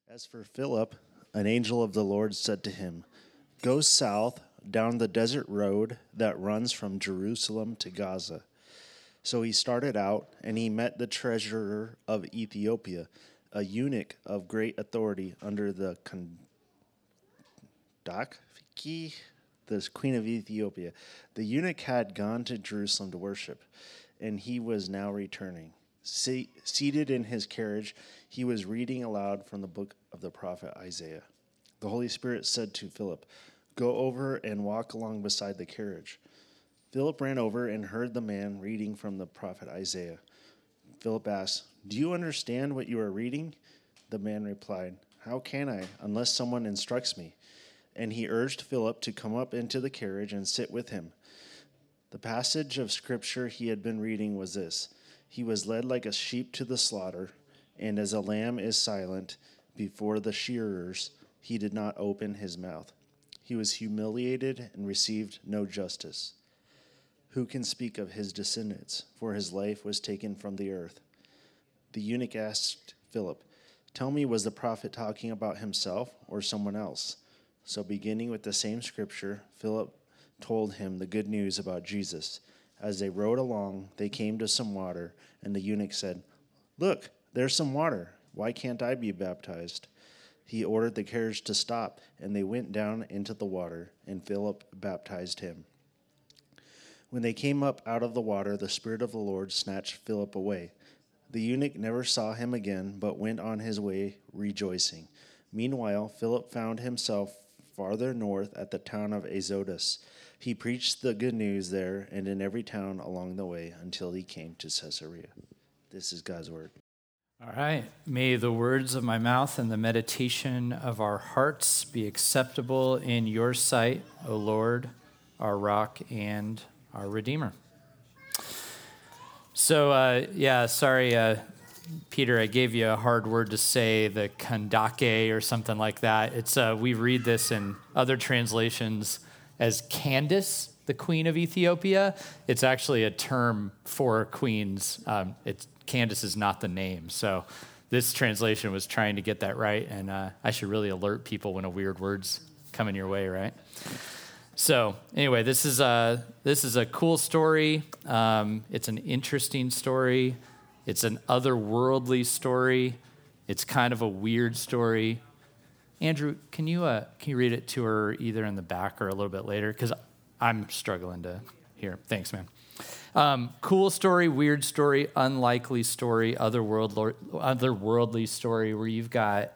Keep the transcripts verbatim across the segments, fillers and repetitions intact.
As for Philip, an angel of the Lord said to him, "Go south down the desert road that runs from Jerusalem to Gaza." So he started out, and he met the treasurer of Ethiopia, a eunuch of great authority under the Kandake, the queen of Ethiopia. The eunuch had gone to Jerusalem to worship, and he was now returning. Se- seated in his carriage, he was reading aloud from the book of the prophet Isaiah. The Holy Spirit said to Philip, "Go over and walk along beside the carriage." Philip ran over and heard the man reading from the prophet Isaiah. Philip asked, "Do you understand what you are reading?" The man replied, "How can I, unless someone instructs me?" And he urged Philip to come up into the carriage and sit with him. The passage of scripture he had been reading was this: "He was led like a sheep to the slaughter, and as a lamb is silent before the shearers, he did not open his mouth. He was humiliated and received no justice. Who can speak of his descendants? For his life was taken from the earth." The eunuch asked Philip, "Tell me, was the prophet talking about himself or someone else?" So beginning with the same scripture, Philip told him the good news about Jesus. As they rode along, they came to some water, and the eunuch said, "Look, there's some water. Why can't I be baptized?" He ordered the carriage to stop, and they went down into the water, and Philip baptized him. When they came up out of the water, the Spirit of the Lord snatched Philip away. The eunuch never saw him again, but went on his way rejoicing. Meanwhile, Philip found himself farther north at the town of Azotus. He preached the good news there and in every town along the way until he came to Caesarea. This is God's word. All right. May the words of my mouth and the meditation of our hearts be acceptable in your sight, O Lord, our rock and our Redeemer. So, uh, yeah, sorry, uh, Peter, I gave you a hard word to say, the Kandake or something like that. It's uh, we read this in other translations as Candace, the queen of Ethiopia. It's actually a term for queens. Um, it's Candace is not the name. So this translation was trying to get that right, and uh, I should really alert people when a weird word's coming your way, right? So anyway, this is a, this is a cool story. Um, it's an interesting story. It's an otherworldly story. It's kind of a weird story. Andrew, can you uh, can you read it to her either in the back or a little bit later? Because I'm struggling to hear. Thanks, man. Um, cool story, weird story, unlikely story, otherworld, otherworldly story where you've got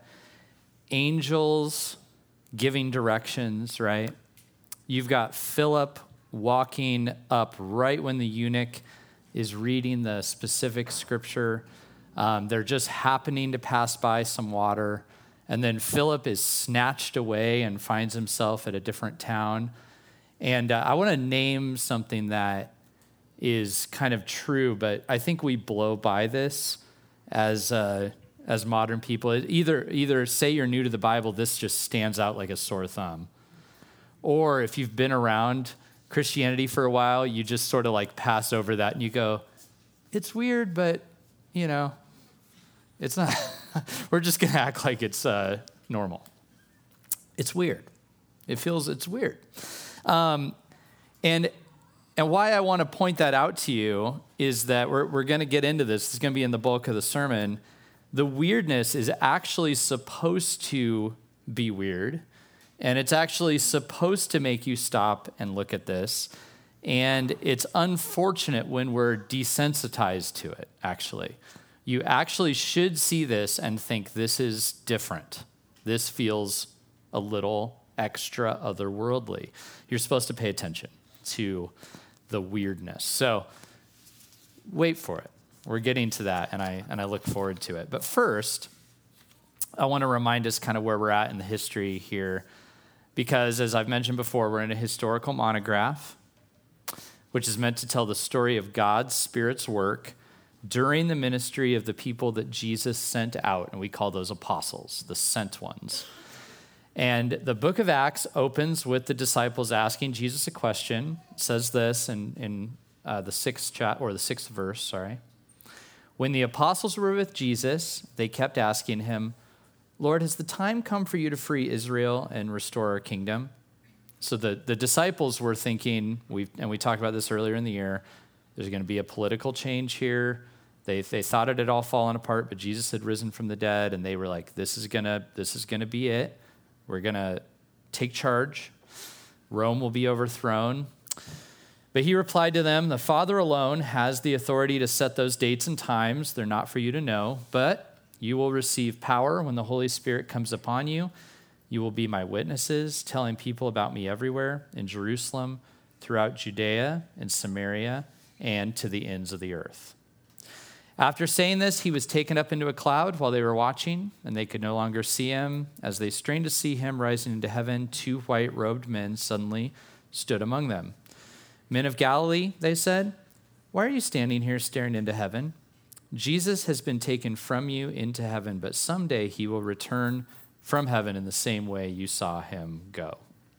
angels giving directions, right? You've got Philip walking up right when the eunuch is reading the specific scripture. Um, they're just happening to pass by some water. And then Philip is snatched away and finds himself at a different town. And uh, I want to name something that is kind of true, but I think we blow by this as uh, as modern people. Either, either say you're new to the Bible, this just stands out like a sore thumb. Or if you've been around Christianity for a while, you just sort of like pass over that and you go, it's weird, but, you know, it's not. We're just going to act like it's uh, normal. It's weird. It feels it's weird. Um, and and why I want to point that out to you is that we're we're going to get into this. It's going to be in the bulk of the sermon. The weirdness is actually supposed to be weird. And it's actually supposed to make you stop and look at this. And it's unfortunate when we're desensitized to it, actually. You actually should see this and think this is different. This feels a little extra otherworldly. You're supposed to pay attention to the weirdness. So wait for it. We're getting to that, and I and I look forward to it. But first, I want to remind us kind of where we're at in the history here. Because, as I've mentioned before, we're in a historical monograph, which is meant to tell the story of God's Spirit's work during the ministry of the people that Jesus sent out, and we call those apostles, the sent ones. And the book of Acts opens with the disciples asking Jesus a question. It says this in, in uh, the sixth chat or the sixth verse, sorry. When the apostles were with Jesus, they kept asking him, Lord, has the time come for you to free Israel and restore our kingdom? So the, the disciples were thinking, we and we talked about this earlier in the year, there's going to be a political change here. They they thought it had all fallen apart, but Jesus had risen from the dead, and they were like, this is gonna this is gonna be it. We're gonna take charge. Rome will be overthrown. But he replied to them, the Father alone has the authority to set those dates and times. They're not for you to know, but you will receive power when the Holy Spirit comes upon you. You will be my witnesses, telling people about me everywhere, in Jerusalem, throughout Judea and Samaria, and to the ends of the earth. After saying this, he was taken up into a cloud while they were watching, and they could no longer see him. As they strained to see him rising into heaven, two white-robed men suddenly stood among them. Men of Galilee, they said, why are you standing here staring into heaven? Jesus has been taken from you into heaven, but someday he will return from heaven in the same way you saw him go.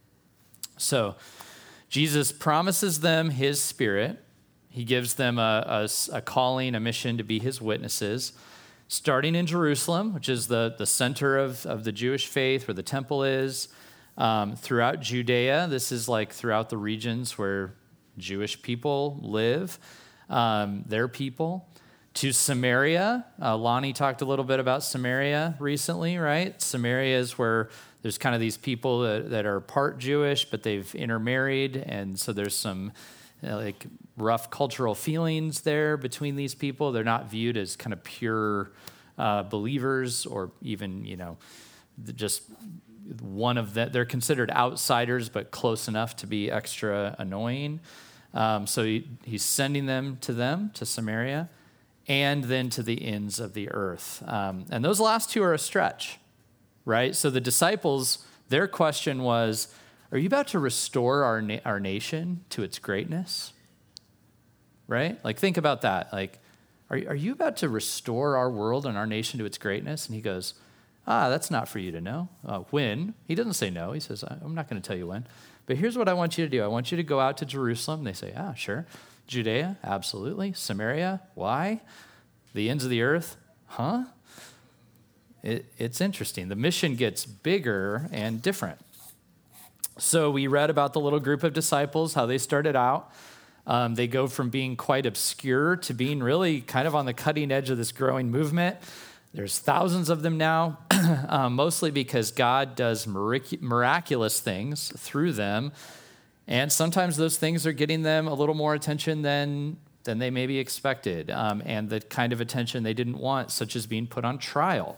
So Jesus promises them his Spirit. He gives them a, a, a calling, a mission to be his witnesses, starting in Jerusalem, which is the, the center of, of the Jewish faith, where the temple is, um, throughout Judea. This is like throughout the regions where Jewish people live, um, their people, to Samaria. Uh, Lonnie talked a little bit about Samaria recently, right? Samaria is where there's kind of these people that, that are part Jewish, but they've intermarried, and so there's some you know, like rough cultural feelings there between these people. They're not viewed as kind of pure uh, believers, or even, you know, just one of the, they're considered outsiders, but close enough to be extra annoying. Um, so he, he's sending them to them, to Samaria, and then to the ends of the earth. Um, and those last two are a stretch, right? So the disciples, their question was, are you about to restore our na- our nation to its greatness? Right? Like, think about that. Like, are, are you about to restore our world and our nation to its greatness? And he goes, ah, that's not for you to know. Uh, when? He doesn't say no. He says, I'm not going to tell you when. But here's what I want you to do. I want you to go out to Jerusalem. They say, ah, sure. Judea? Absolutely. Samaria? Why? The ends of the earth? Huh? It, it's interesting. The mission gets bigger and different. So we read about the little group of disciples, how they started out. Um, they go from being quite obscure to being really kind of on the cutting edge of this growing movement. There's thousands of them now, um, mostly because God does mirac- miraculous things through them. And sometimes those things are getting them a little more attention than, than they maybe expected, um, and the kind of attention they didn't want, such as being put on trial.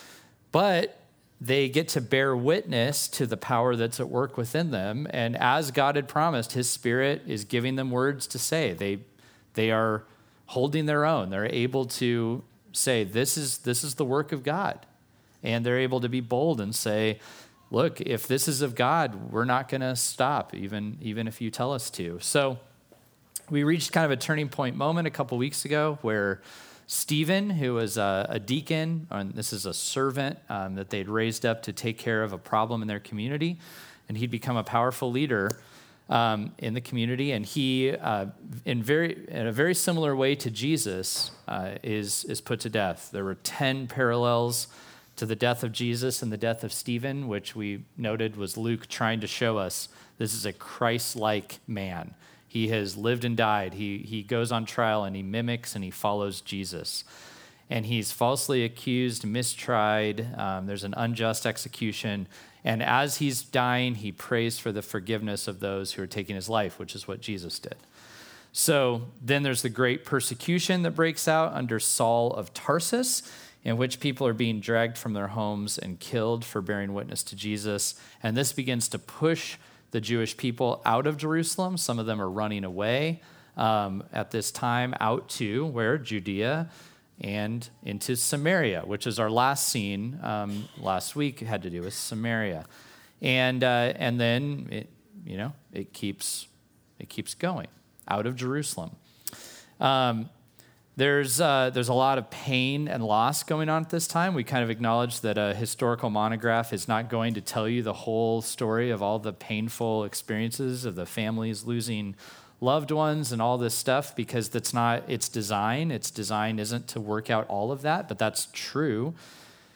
But they get to bear witness to the power that's at work within them. And as God had promised, his Spirit is giving them words to say. They, they are holding their own. They're able to say, this is this is the work of God. And they're able to be bold and say, look, if this is of God, we're not going to stop, even, even if you tell us to. So we reached kind of a turning point moment a couple weeks ago where Stephen, who was a, a deacon, and this is a servant um, that they'd raised up to take care of a problem in their community, and he'd become a powerful leader Um, in the community, and he, uh, in very in a very similar way to Jesus, uh, is is put to death. There were ten parallels to the death of Jesus and the death of Stephen, which we noted was Luke trying to show us this is a Christ-like man. He has lived and died. He he goes on trial and he mimics and he follows Jesus, and he's falsely accused, mistried. Um, there's an unjust execution. And as he's dying, he prays for the forgiveness of those who are taking his life, which is what Jesus did. So then there's the great persecution that breaks out under Saul of Tarsus, in which people are being dragged from their homes and killed for bearing witness to Jesus. And this begins to push the Jewish people out of Jerusalem. Some of them are running away um, at this time out to where? Judea and into Samaria, which is our last scene um, last week, had to do with Samaria. And uh, and then, it, you know, it keeps it keeps going out of Jerusalem. Um, there's uh, there's a lot of pain and loss going on at this time. We kind of acknowledge that a historical monograph is not going to tell you the whole story of all the painful experiences of the families losing loved ones and all this stuff, because that's not its design. Its design isn't to work out all of that, but that's true.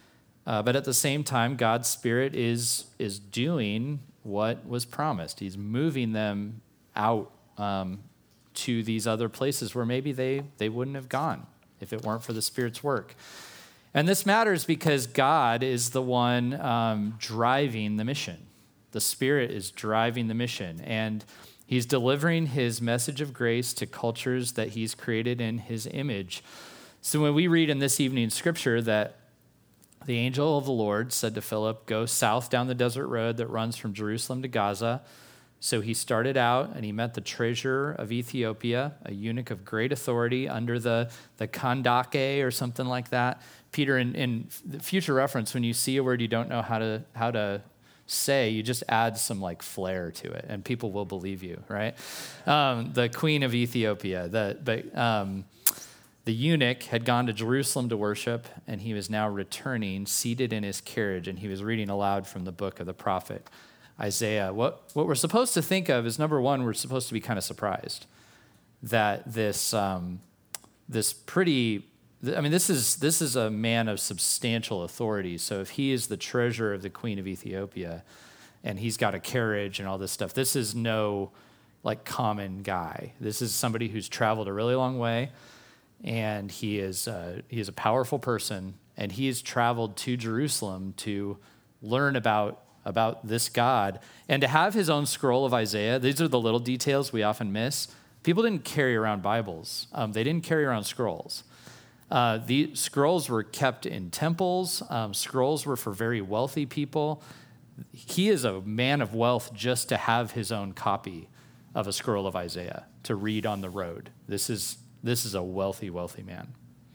Uh, but at the same time, God's Spirit is is doing what was promised. He's moving them out um, to these other places where maybe they, they wouldn't have gone if it weren't for the Spirit's work. And this matters because God is the one um, driving the mission. The Spirit is driving the mission, and he's delivering his message of grace to cultures that he's created in his image. So when we read in this evening's scripture that the angel of the Lord said to Philip, go south down the desert road that runs from Jerusalem to Gaza. So he started out and he met the treasurer of Ethiopia, a eunuch of great authority under the, the Kandake or something like that. Peter, in, in future reference, when you see a word you don't know how to how to say, you just add some like flair to it and people will believe you, right? Um, the queen of Ethiopia, the, but, um, the eunuch had gone to Jerusalem to worship, and he was now returning, seated in his carriage, and he was reading aloud from the book of the prophet Isaiah. What, what we're supposed to think of is, number one, we're supposed to be kind of surprised that this um, this pretty, I mean, this is this is a man of substantial authority. So if he is the treasurer of the queen of Ethiopia, and he's got a carriage and all this stuff, this is no like common guy. This is somebody who's traveled a really long way. And he is uh, he is a powerful person, and he has traveled to Jerusalem to learn about, about this God and to have his own scroll of Isaiah. These are the little details we often miss. People didn't carry around Bibles. Um, they didn't carry around scrolls. Uh, the scrolls were kept in temples. Um, scrolls were for very wealthy people. He is a man of wealth just to have his own copy of a scroll of Isaiah to read on the road. This is This is a wealthy, wealthy man.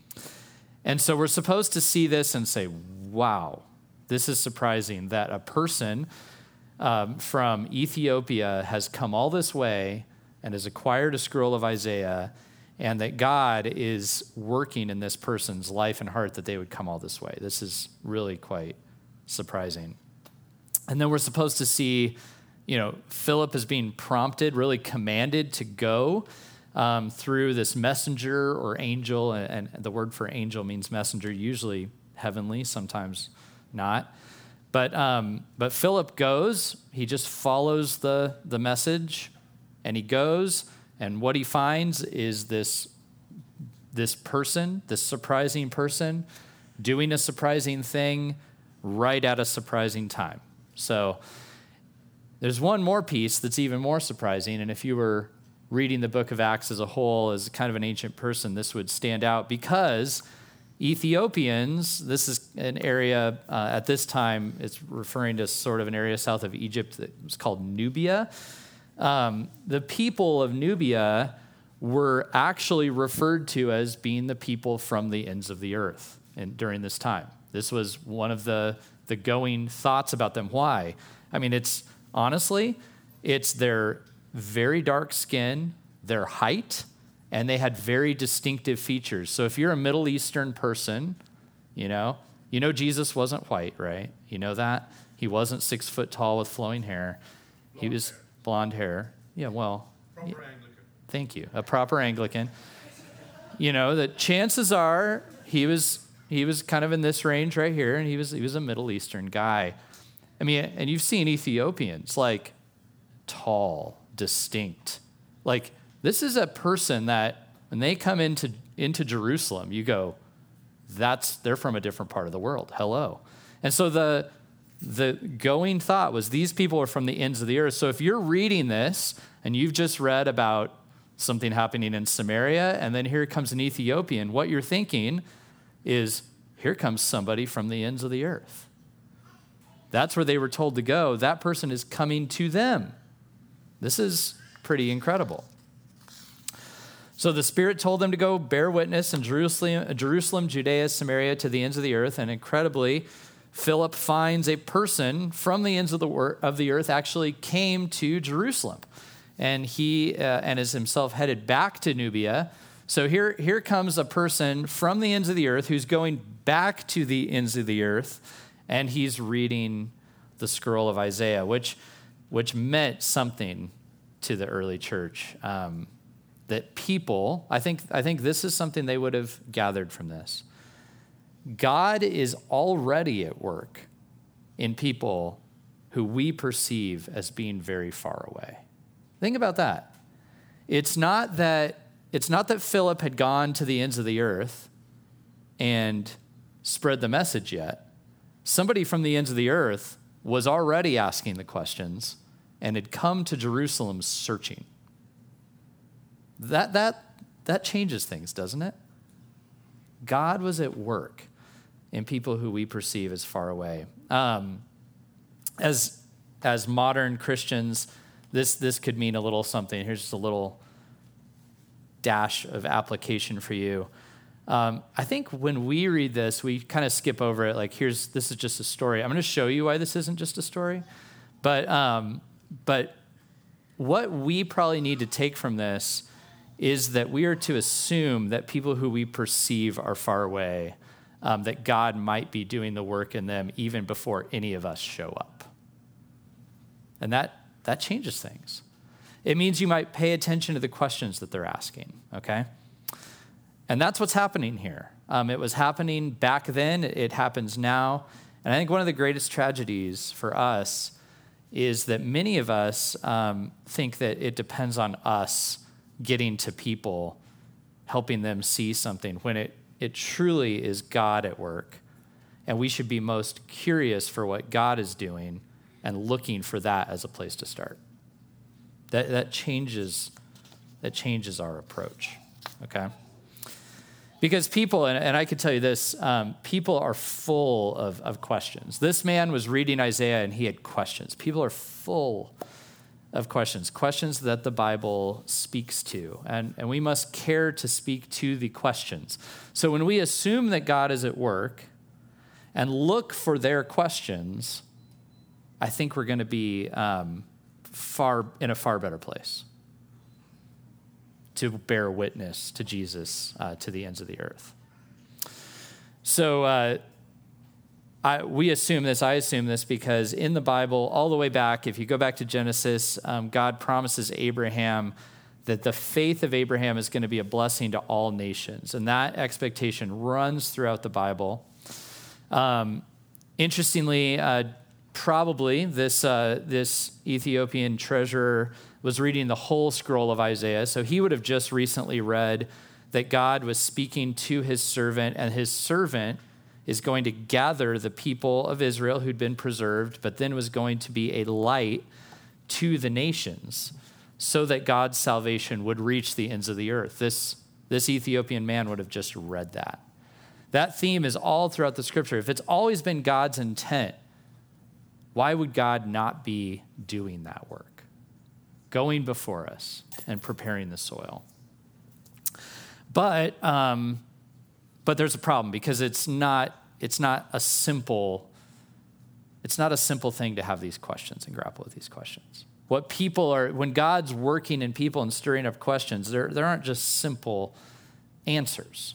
And so we're supposed to see this and say, wow, this is surprising that a person um, from Ethiopia has come all this way and has acquired a scroll of Isaiah, and that God is working in this person's life and heart that they would come all this way. This is really quite surprising. And then we're supposed to see, you know, Philip is being prompted, really commanded to go Um, through this messenger or angel, and, and the word for angel means messenger, usually heavenly, sometimes not. But um, but Philip goes, he just follows the, the message, and he goes, and what he finds is this, this person, this surprising person, doing a surprising thing right at a surprising time. So there's one more piece that's even more surprising, and if you were reading the book of Acts as a whole, as kind of an ancient person, this would stand out because Ethiopians, this is an area uh, at this time, it's referring to sort of an area south of Egypt that was called Nubia. Um, the people of Nubia were actually referred to as being the people from the ends of the earth and during this time. This was one of the, the going thoughts about them. Why? I mean, it's honestly, it's their very dark skin, their height, and they had very distinctive features. So if you're a Middle Eastern person, you know, you know Jesus wasn't white, right? You know that? He wasn't six foot tall with flowing hair. Blonde he was hair. blonde hair. Yeah, well. Proper yeah, Anglican. Thank you. A proper Anglican. You know, that chances are he was he was kind of in this range right here, and he was he was a Middle Eastern guy. I mean, and you've seen Ethiopians, like tall, distinct. Like, this is a person that when they come into into Jerusalem, you go, that's they're from a different part of the world. Hello. And so the the going thought was these people are from the ends of the earth. So if you're reading this and you've just read about something happening in Samaria, and then here comes an Ethiopian, what you're thinking is, here comes somebody from the ends of the earth. That's where they were told to go. That person is coming to them. This is pretty incredible. So the Spirit told them to go bear witness in Jerusalem, Jerusalem, Judea, Samaria, to the ends of the earth. And incredibly, Philip finds a person from the ends of the, wor- of the earth actually came to Jerusalem. And he uh, and is himself headed back to Nubia. So here, here comes a person from the ends of the earth who's going back to the ends of the earth, and he's reading the scroll of Isaiah, which which meant something to the early church. Um, that people, I think, I think this is something they would have gathered from this, God is already at work in people who we perceive as being very far away. Think about that. It's not that, it's not that Philip had gone to the ends of the earth and spread the message yet. Somebody from the ends of the earth was already asking the questions and had come to Jerusalem searching. That, that, that changes things, doesn't it? God was at work in people who we perceive as far away. Um, as, as modern Christians, this, this could mean a little something. Here's just a little dash of application for you. Um, I think when we read this, we kind of skip over it. Like, here's, this is just a story. I'm going to show you why this isn't just a story. But, um, but what we probably need to take from this is that we are to assume that people who we perceive are far away, um, that God might be doing the work in them even before any of us show up. And that, that changes things. It means you might pay attention to the questions that they're asking, okay? And that's what's happening here. Um, it was happening back then. It happens now. And I think one of the greatest tragedies for us is that many of us um, think that it depends on us getting to people, helping them see something, when it, it truly is God at work. And we should be most curious for what God is doing and looking for that as a place to start. That, that changes, that changes our approach, okay? Because people, and, and I can tell you this, um, people are full of, of questions. This man was reading Isaiah and he had questions. People are full of questions, questions that the Bible speaks to. And, and we must care to speak to the questions. So when we assume that God is at work and look for their questions, I think we're going to be um, far in a far better place to bear witness to Jesus uh, to the ends of the earth. So uh, I, we assume this, I assume this, because in the Bible, all the way back, if you go back to Genesis, um, God promises Abraham that the faith of Abraham is going to be a blessing to all nations. And that expectation runs throughout the Bible. Um, interestingly, uh, probably this, uh, this Ethiopian treasurer was reading the whole scroll of Isaiah. So he would have just recently read that God was speaking to his servant, and his servant is going to gather the people of Israel who'd been preserved, but then was going to be a light to the nations so that God's salvation would reach the ends of the earth. This, this Ethiopian man would have just read that. That theme is all throughout the scripture. If it's always been God's intent, why would God not be doing that work? Going before us and preparing the soil. But um, but there's a problem, because it's not it's not a simple it's not a simple thing to have these questions and grapple with these questions. What people are, when God's working in people and stirring up questions, there there aren't just simple answers.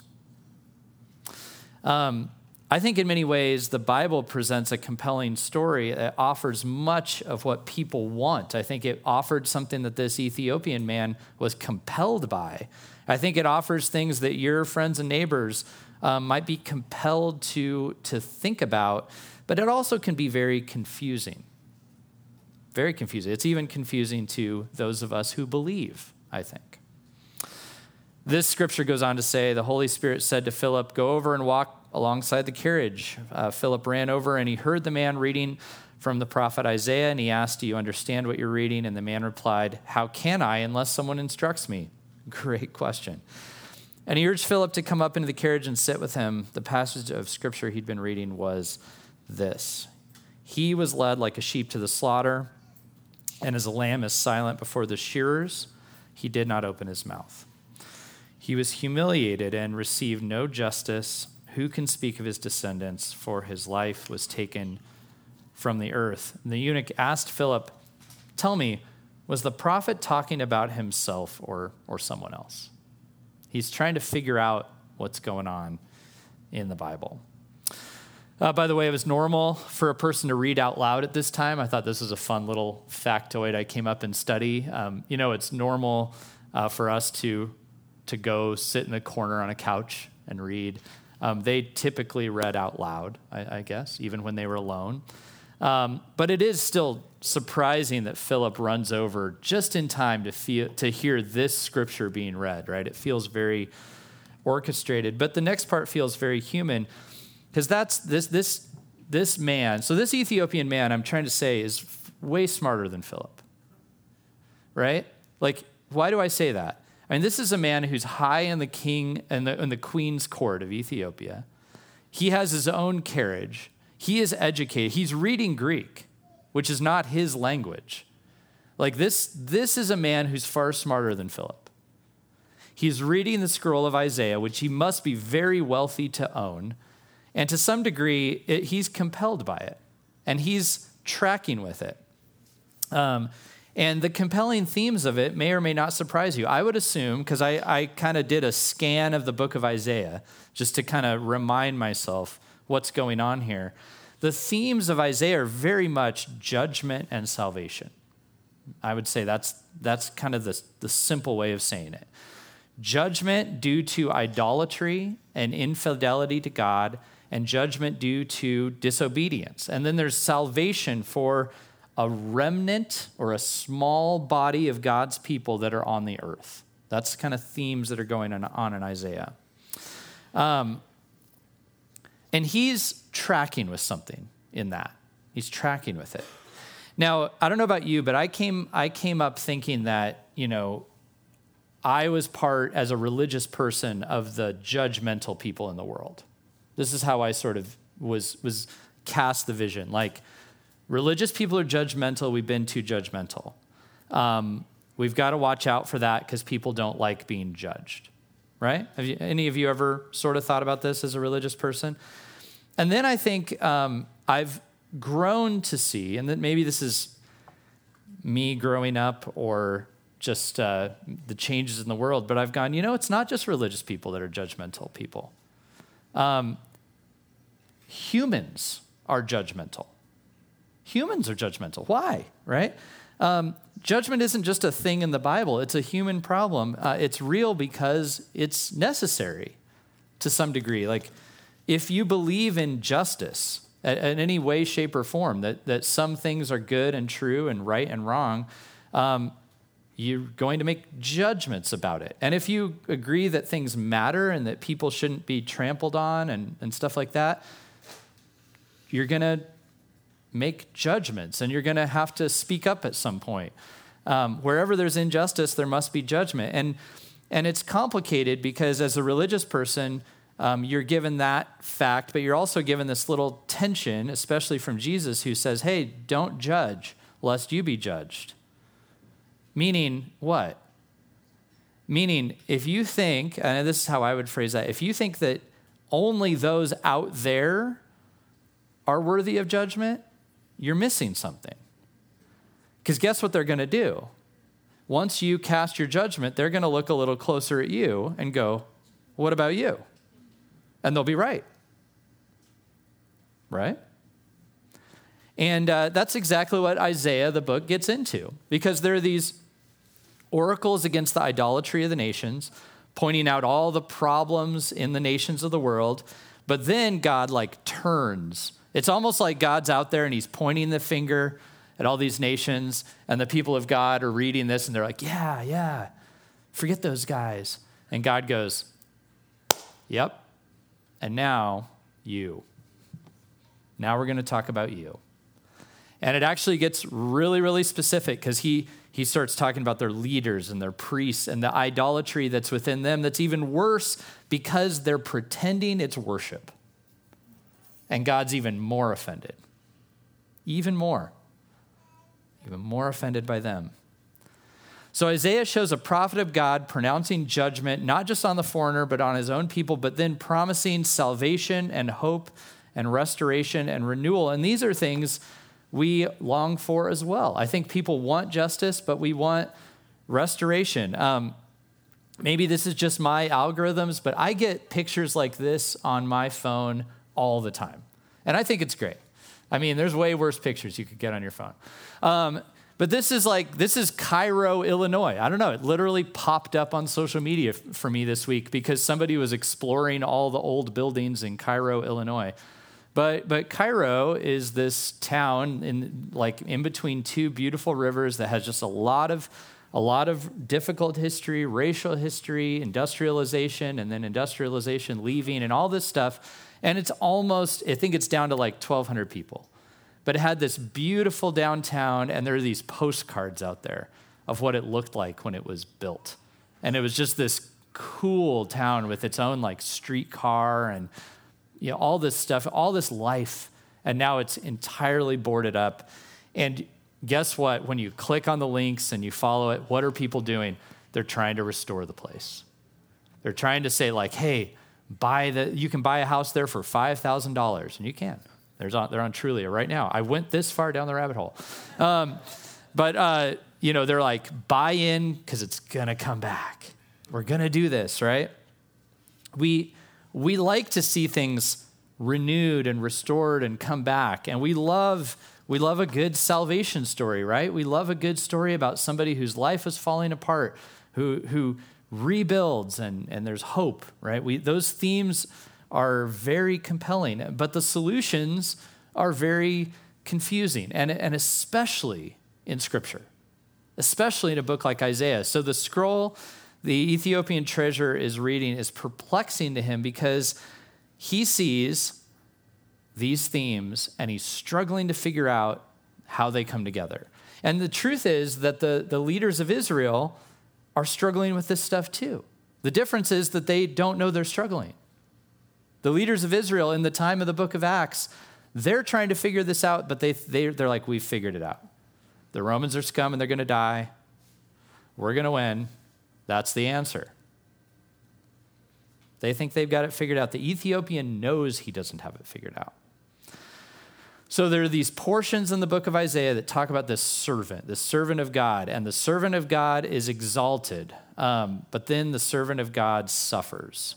Um, I think in many ways, the Bible presents a compelling story that offers much of what people want. I think it offered something that this Ethiopian man was compelled by. I think it offers things that your friends and neighbors um, might be compelled to, to think about, but it also can be very confusing. Very confusing. It's even confusing to those of us who believe, I think. This scripture goes on to say, the Holy Spirit said to Philip, "Go over and walk alongside the carriage." Uh, Philip ran over and he heard the man reading from the prophet Isaiah, and he asked, "Do you understand what you're reading?" And the man replied, "How can I unless someone instructs me?" Great question. And he urged Philip to come up into the carriage and sit with him. The passage of scripture he'd been reading was this: "He was led like a sheep to the slaughter, and as a lamb is silent before the shearers, he did not open his mouth. He was humiliated and received no justice. Who can speak of his descendants? For his life was taken from the earth." And the eunuch asked Philip, "Tell me, was the prophet talking about himself or, or someone else?" He's trying to figure out what's going on in the Bible. Uh, by the way, it was normal for a person to read out loud at this time. I thought this was a fun little factoid I came up and study. Um, you know, it's normal uh, for us to to go sit in the corner on a couch and read. Um, they typically read out loud, I, I guess, even when they were alone. Um, but it is still surprising that Philip runs over just in time to feel to hear this scripture being read, right? It feels very orchestrated. But the next part feels very human, because that's this this this man. So this Ethiopian man, I'm trying to say, is way smarter than Philip, right? Like, why do I say that? I mean, this is a man who's high in the king and the, in the queen's court of Ethiopia. He has his own carriage. He is educated. He's reading Greek, which is not his language. Like this, this is a man who's far smarter than Philip. He's reading the scroll of Isaiah, which he must be very wealthy to own. And to some degree, it, he's compelled by it. And he's tracking with it. Um, and the compelling themes of it may or may not surprise you. I would assume, because I, I kind of did a scan of the book of Isaiah, just to kind of remind myself what's going on here. The themes of Isaiah are very much judgment and salvation. I would say that's that's kind of the, the simple way of saying it. Judgment due to idolatry and infidelity to God, and judgment due to disobedience. And then there's salvation for a remnant or a small body of God's people that are on the earth. That's the kind of themes that are going on in Isaiah. Um, and he's tracking with something in that. He's tracking with it. Now, I don't know about you, but I came I came up thinking that, you know, I was part, as a religious person, of the judgmental people in the world. This is how I sort of was was cast the vision. Like, religious people are judgmental. We've been too judgmental. Um, we've got to watch out for that because people don't like being judged, right? Have you, any of you ever sort of thought about this as a religious person? And then I think um, I've grown to see, and that maybe this is me growing up or just uh, the changes in the world, but I've gone, you know, it's not just religious people that are judgmental people. Um, humans are judgmental. Humans are judgmental. Why, right? Um, judgment isn't just a thing in the Bible. It's a human problem. Uh, it's real because it's necessary to some degree. Like, if you believe in justice in any way, shape, or form, that, that some things are good and true and right and wrong, um, you're going to make judgments about it. And if you agree that things matter and that people shouldn't be trampled on and, and stuff like that, you're going to make judgments, and you're going to have to speak up at some point. Um, wherever there's injustice, there must be judgment. And and it's complicated because as a religious person, um, you're given that fact, but you're also given this little tension, especially from Jesus, who says, hey, don't judge, lest you be judged. Meaning what? Meaning, if you think, and this is how I would phrase that, if you think that only those out there are worthy of judgment, you're missing something. Because guess what they're going to do? Once you cast your judgment, they're going to look a little closer at you and go, what about you? And they'll be right. Right? And uh, that's exactly what Isaiah, the book, gets into. Because there are these oracles against the idolatry of the nations, pointing out all the problems in the nations of the world. But then God like turns. It's almost like God's out there and he's pointing the finger at all these nations, and the people of God are reading this and they're like, yeah, yeah, forget those guys. And God goes, yep, and now you. Now we're going to talk about you. And it actually gets really, really specific because he, he starts talking about their leaders and their priests and the idolatry that's within them that's even worse because they're pretending it's worship. And God's even more offended. Even more. Even more offended by them. So Isaiah shows a prophet of God pronouncing judgment, not just on the foreigner, but on his own people, but then promising salvation and hope and restoration and renewal. And these are things we long for as well. I think people want justice, but we want restoration. Um, maybe this is just my algorithms, but I get pictures like this on my phone all the time. And I think it's great. I mean, there's way worse pictures you could get on your phone. Um, But this is like, this is Cairo, Illinois. I don't know. It literally popped up on social media f- for me this week because somebody was exploring all the old buildings in Cairo, Illinois. But but Cairo is this town in like in between two beautiful rivers that has just a lot of a lot of difficult history, racial history, industrialization, and then industrialization leaving and all this stuff. And it's almost, I think it's down to like twelve hundred people. But it had this beautiful downtown, and there are these postcards out there of what it looked like when it was built. And it was just this cool town with its own like streetcar and you know all this stuff, all this life. And now it's entirely boarded up. And guess what? When you click on the links and you follow it, what are people doing? They're trying to restore the place. They're trying to say like, hey, buy the, you can buy a house there for five thousand dollars, and you can. There's on, they're on Trulia right now. I went this far down the rabbit hole. Um, but, uh, you know, they're like, buy in because it's going to come back. We're going to do this, right? We, we like to see things renewed and restored and come back. And we love, we love a good salvation story, right? We love a good story about somebody whose life is falling apart, who, who rebuilds and, and there's hope, right? We, those themes are very compelling, but the solutions are very confusing, and, and especially in Scripture, especially in a book like Isaiah. So the scroll the Ethiopian treasurer is reading is perplexing to him because he sees these themes and he's struggling to figure out how they come together. And the truth is that the, the leaders of Israel are struggling with this stuff too. The difference is that they don't know they're struggling. The leaders of Israel in the time of the book of Acts, they're trying to figure this out, but they, they, they're like, we've figured it out. The Romans are scum and they're going to die. We're going to win. That's the answer. They think they've got it figured out. The Ethiopian knows he doesn't have it figured out. So there are these portions in the book of Isaiah that talk about this servant, the servant of God, and the servant of God is exalted, um, but then the servant of God suffers.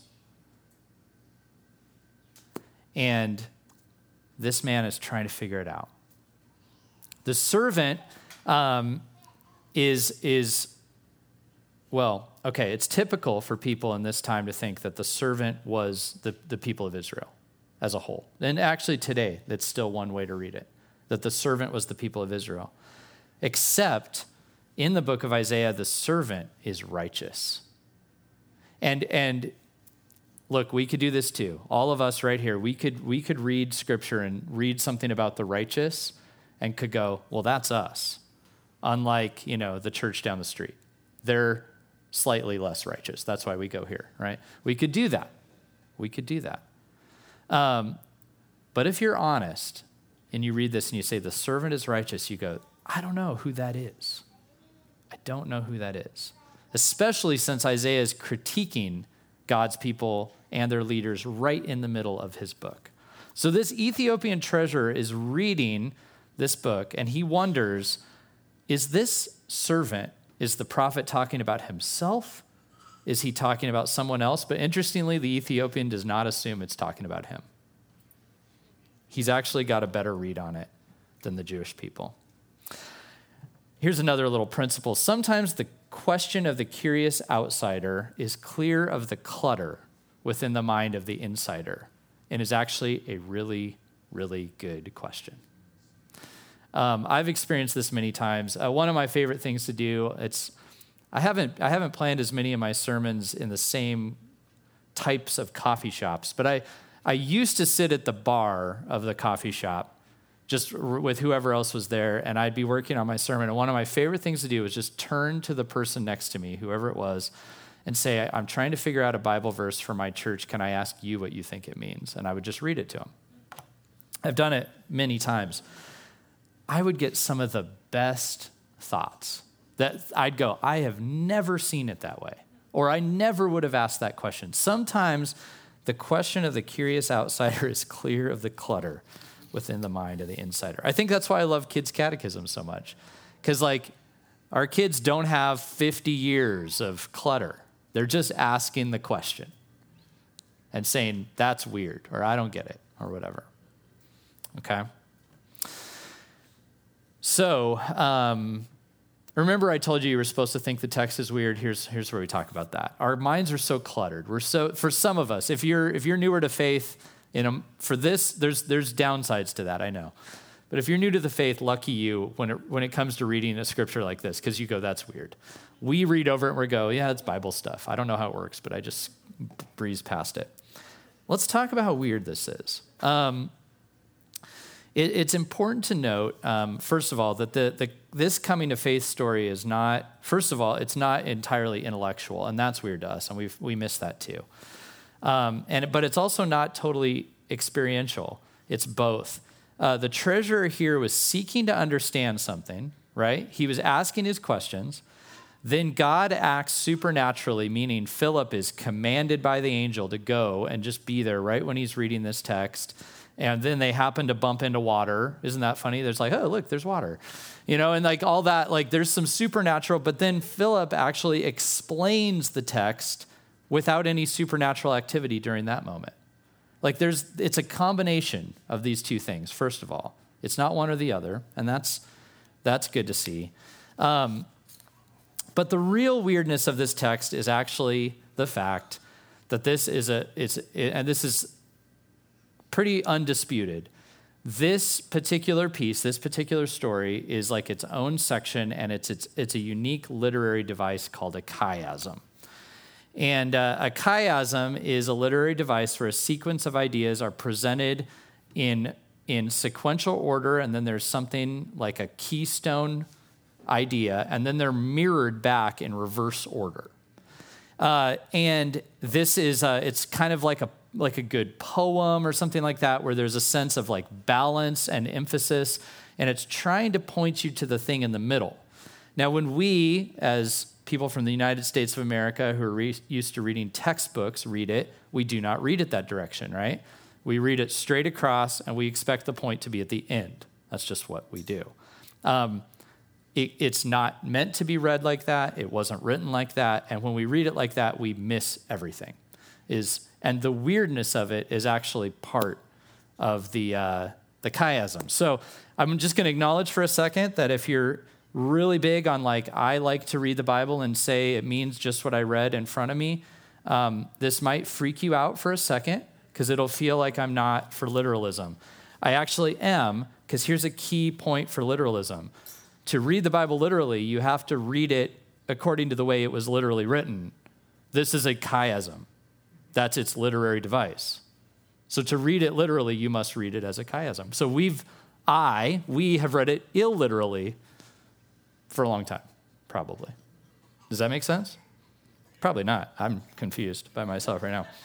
And this man is trying to figure it out. The servant um, is, is, well, okay, it's typical for people in this time to think that the servant was the, the people of Israel as a whole. And actually today, that's still one way to read it, that the servant was the people of Israel. Except in the book of Isaiah, the servant is righteous. And, and, Look, we could do this too. All of us right here, we could we could read scripture and read something about the righteous and could go, well, that's us. Unlike, you know, the church down the street. They're slightly less righteous. That's why we go here, right? We could do that. We could do that. Um, but if you're honest and you read this and you say, the servant is righteous, you go, I don't know who that is. I don't know who that is. Especially since Isaiah is critiquing God's people and their leaders right in the middle of his book. So this Ethiopian treasurer is reading this book and he wonders, is this servant, is the prophet talking about himself? Is he talking about someone else? But interestingly, the Ethiopian does not assume it's talking about him. He's actually got a better read on it than the Jewish people. Here's another little principle. Sometimes the question of the curious outsider is clear of the clutter within the mind of the insider and is actually a really, really good question. Um, I've experienced this many times. Uh, one of my favorite things to do, it's I haven't I haven't planned as many of my sermons in the same types of coffee shops, but I, I used to sit at the bar of the coffee shop just with whoever else was there, and I'd be working on my sermon. And one of my favorite things to do was just turn to the person next to me, whoever it was, and say, I'm trying to figure out a Bible verse for my church. Can I ask you what you think it means? And I would just read it to them. I've done it many times. I would get some of the best thoughts that I'd go, I have never seen it that way, or I never would have asked that question. Sometimes the question of the curious outsider is clear of the clutter within the mind of the insider. I think that's why I love kids' catechism so much. Because, like, our kids don't have fifty years of clutter. They're just asking the question and saying, that's weird, or I don't get it, or whatever. Okay? So, um, remember I told you you were supposed to think the text is weird? Here's, here's where we talk about that. Our minds are so cluttered. We're so, for some of us, if you're, if you're newer to faith, you know, for this, there's, there's downsides to that, I know. But if you're new to the faith, lucky you when it, when it comes to reading a scripture like this, because you go, that's weird. We read over it and we go, yeah, it's Bible stuff. I don't know how it works, but I just breeze past it. Let's talk about how weird this is. Um, it, it's important to note, um, first of all, that the, the this coming to faith story is not, first of all, it's not entirely intellectual, and that's weird to us, and we we miss that too. Um, and but it's also not totally experiential. It's both. Uh, the treasurer here was seeking to understand something, right? He was asking his questions. Then God acts supernaturally, meaning Philip is commanded by the angel to go and just be there right when he's reading this text. And then they happen to bump into water. Isn't that funny? There's like, oh, look, there's water. You know, and like all that, like there's some supernatural, but then Philip actually explains the text without any supernatural activity during that moment. Like there's, it's a combination of these two things, first of all. It's not one or the other, and that's that's good to see. Um, but the real weirdness of this text is actually the fact that this is a, it's, it, and this is pretty undisputed. This particular piece, this particular story is like its own section, and it's it's it's a unique literary device called a chiasm. And uh, a chiasm is a literary device where a sequence of ideas are presented in, in sequential order, and then there's something like a keystone idea, and then they're mirrored back in reverse order. Uh, and this is, uh, it's kind of like a like a good poem or something like that, where there's a sense of like balance and emphasis, and it's trying to point you to the thing in the middle. Now, when we, as people from the United States of America who are re- used to reading textbooks read it, we do not read it that direction, right? We read it straight across, and we expect the point to be at the end. That's just what we do. Um, it, it's not meant to be read like that. It wasn't written like that. And when we read it like that, we miss everything. Is and the weirdness of it is actually part of the uh, the chiasm. So I'm just going to acknowledge for a second that if you're really big on like, I like to read the Bible and say it means just what I read in front of me, um, this might freak you out for a second because it'll feel like I'm not for literalism. I actually am, because here's a key point for literalism. To read the Bible literally, you have to read it according to the way it was literally written. This is a chiasm. That's its literary device. So to read it literally, you must read it as a chiasm. So we've, I, we have read it illiterally for a long time, probably. Does that make sense? Probably not. I'm confused by myself right now.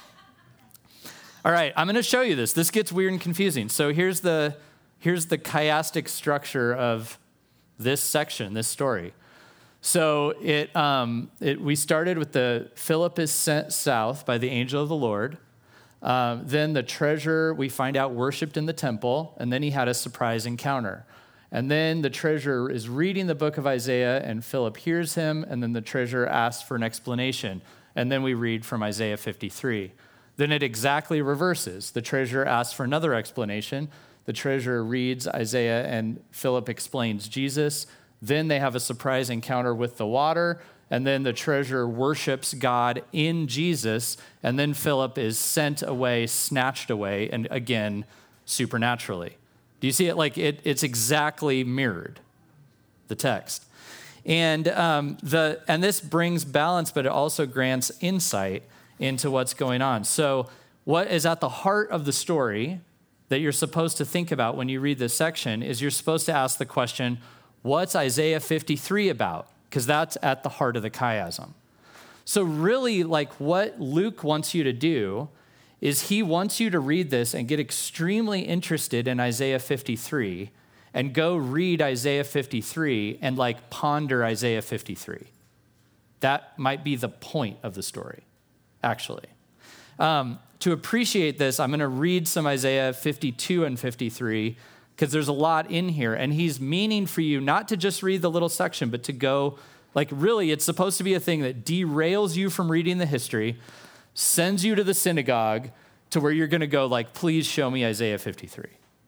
All right, I'm going to show you this. This gets weird and confusing. So here's the here's the chiastic structure of this section, this story. So it, um, it we started with the Philip is sent south by the angel of the Lord. Um, then the treasurer, we find out, worshiped in the temple, and then he had a surprise encounter. And then the treasurer is reading the book of Isaiah, and Philip hears him, and then the treasurer asks for an explanation. And then we read from Isaiah fifty-three. Then it exactly reverses. The treasurer asks for another explanation. The treasurer reads Isaiah, and Philip explains Jesus. Then they have a surprise encounter with the water, and then the treasurer worships God in Jesus, and then Philip is sent away, snatched away, and again, supernaturally. Do you see it? Like it, it's exactly mirrored, the text. And um, the and this brings balance, but it also grants insight into what's going on. So what is at the heart of the story that you're supposed to think about when you read this section is you're supposed to ask the question, what's Isaiah fifty-three about? Because that's at the heart of the chiasm. So really, like what Luke wants you to do is he wants you to read this and get extremely interested in Isaiah fifty-three and go read Isaiah fifty-three and like ponder Isaiah fifty-three. That might be the point of the story, actually. Um, to appreciate this, I'm going to read some Isaiah fifty-two and fifty-three because there's a lot in here. And he's meaning for you not to just read the little section, but to go, like really, it's supposed to be a thing that derails you from reading the history, sends you to the synagogue to where you're going to go like, please show me Isaiah fifty-three.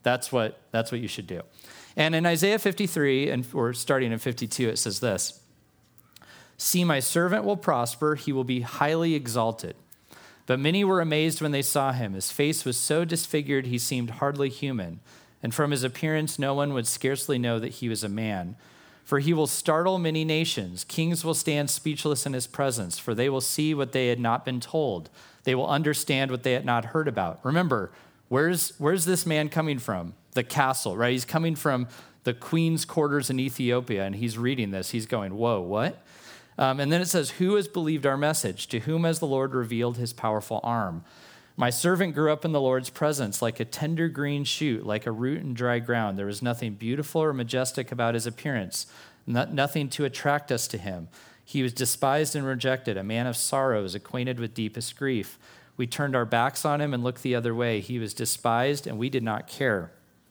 That's what, that's what you should do. And in Isaiah fifty-three, and or starting in fifty-two, it says this, "See, my servant will prosper. He will be highly exalted. But many were amazed when they saw him. His face was so disfigured he seemed hardly human. And from his appearance no one would scarcely know that he was a man. For he will startle many nations. Kings will stand speechless in his presence, for they will see what they had not been told. They will understand what they had not heard about." Remember, where's, where's this man coming from? The castle, right? He's coming from the queen's quarters in Ethiopia, and he's reading this. He's going, whoa, what? Um, and then it says, "Who has believed our message? To whom has the Lord revealed his powerful arm? My servant grew up in the Lord's presence like a tender green shoot, like a root in dry ground. There was nothing beautiful or majestic about his appearance, not, nothing to attract us to him. He was despised and rejected, a man of sorrows, acquainted with deepest grief. We turned our backs on him and looked the other way. He was despised, and we did not care.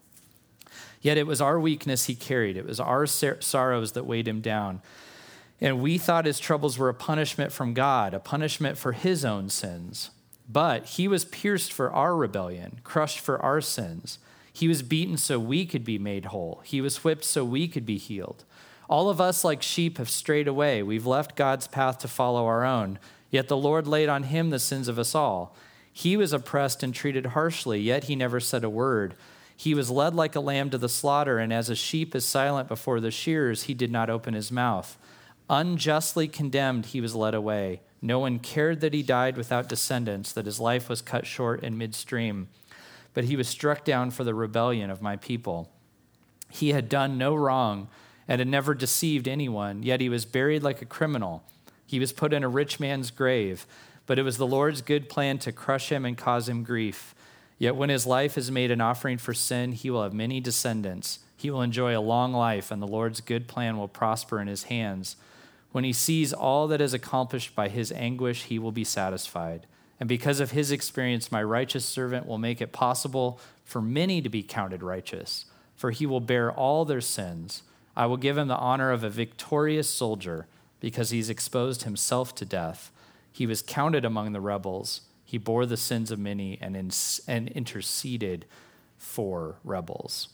Yet it was our weakness he carried. It was our sor- sorrows that weighed him down. And we thought his troubles were a punishment from God, a punishment for his own sins. But he was pierced for our rebellion, crushed for our sins. He was beaten so we could be made whole. He was whipped so we could be healed. All of us like sheep have strayed away. We've left God's path to follow our own. Yet the Lord laid on him the sins of us all. He was oppressed and treated harshly, yet he never said a word. He was led like a lamb to the slaughter, and as a sheep is silent before the shearers, he did not open his mouth. Unjustly condemned, he was led away. No one cared that he died without descendants, that his life was cut short in midstream. But he was struck down for the rebellion of my people. He had done no wrong and had never deceived anyone, yet he was buried like a criminal. He was put in a rich man's grave, but it was the Lord's good plan to crush him and cause him grief. Yet when his life is made an offering for sin, he will have many descendants. He will enjoy a long life, and the Lord's good plan will prosper in his hands. When he sees all that is accomplished by his anguish, he will be satisfied. And because of his experience, my righteous servant will make it possible for many to be counted righteous, for he will bear all their sins. I will give him the honor of a victorious soldier, because he's exposed himself to death. He was counted among the rebels. He bore the sins of many and, in, and interceded for rebels.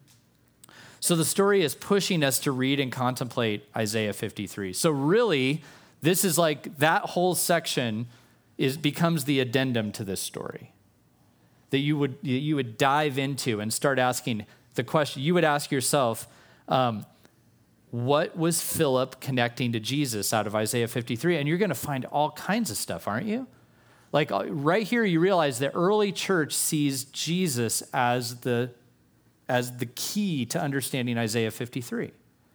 So the story is pushing us to read and contemplate Isaiah fifty-three. So really, this is like that whole section is becomes the addendum to this story that you would you would dive into and start asking the question. You would ask yourself, um, what was Philip connecting to Jesus out of Isaiah fifty-three? And you're going to find all kinds of stuff, aren't you? Like right here, you realize the early church sees Jesus as the as the key to understanding Isaiah fifty-three.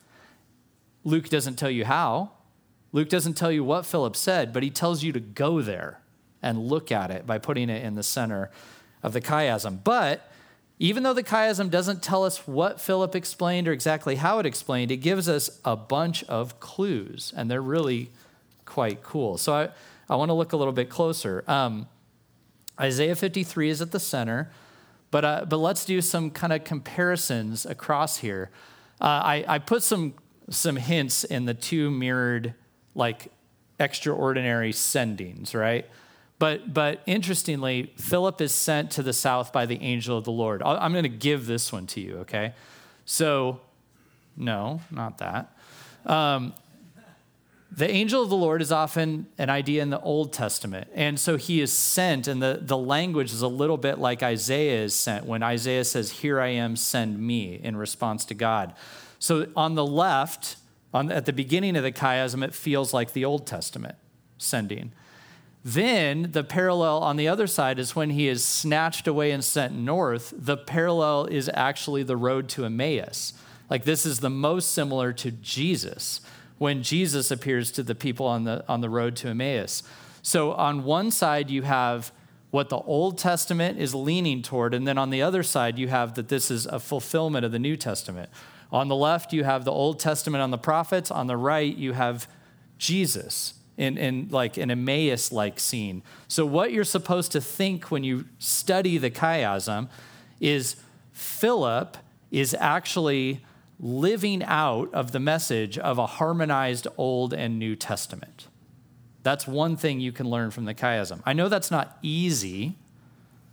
Luke doesn't tell you how. Luke doesn't tell you what Philip said, but he tells you to go there and look at it by putting it in the center of the chiasm. But even though the chiasm doesn't tell us what Philip explained or exactly how it explained, it gives us a bunch of clues, and they're really quite cool. So I, I want to look a little bit closer. Um, Isaiah fifty-three is at the center. But uh, but let's do some kind of comparisons across here. Uh, I, I put some some hints in the two mirrored, like, extraordinary sendings, right? But but interestingly, Philip is sent to the south by the angel of the Lord. I'll, I'm going to give this one to you, okay? So, no, not that. Um, The angel of the Lord is often an idea in the Old Testament. And so he is sent, and the, the language is a little bit like Isaiah is sent when Isaiah says, "Here I am, send me," in response to God. So on the left, on, at the beginning of the chiasm, it feels like the Old Testament sending. Then the parallel on the other side is when he is snatched away and sent north, the parallel is actually the road to Emmaus. Like this is the most similar to Jesus, when Jesus appears to the people on the on the road to Emmaus. So on one side, you have what the Old Testament is leaning toward, and then on the other side, you have that this is a fulfillment of the New Testament. On the left, you have the Old Testament on the prophets. On the right, you have Jesus in, in like an Emmaus-like scene. So what you're supposed to think when you study the chiasm is Philip is actually living out of the message of a harmonized Old and New Testament. That's one thing you can learn from the chiasm. I know that's not easy,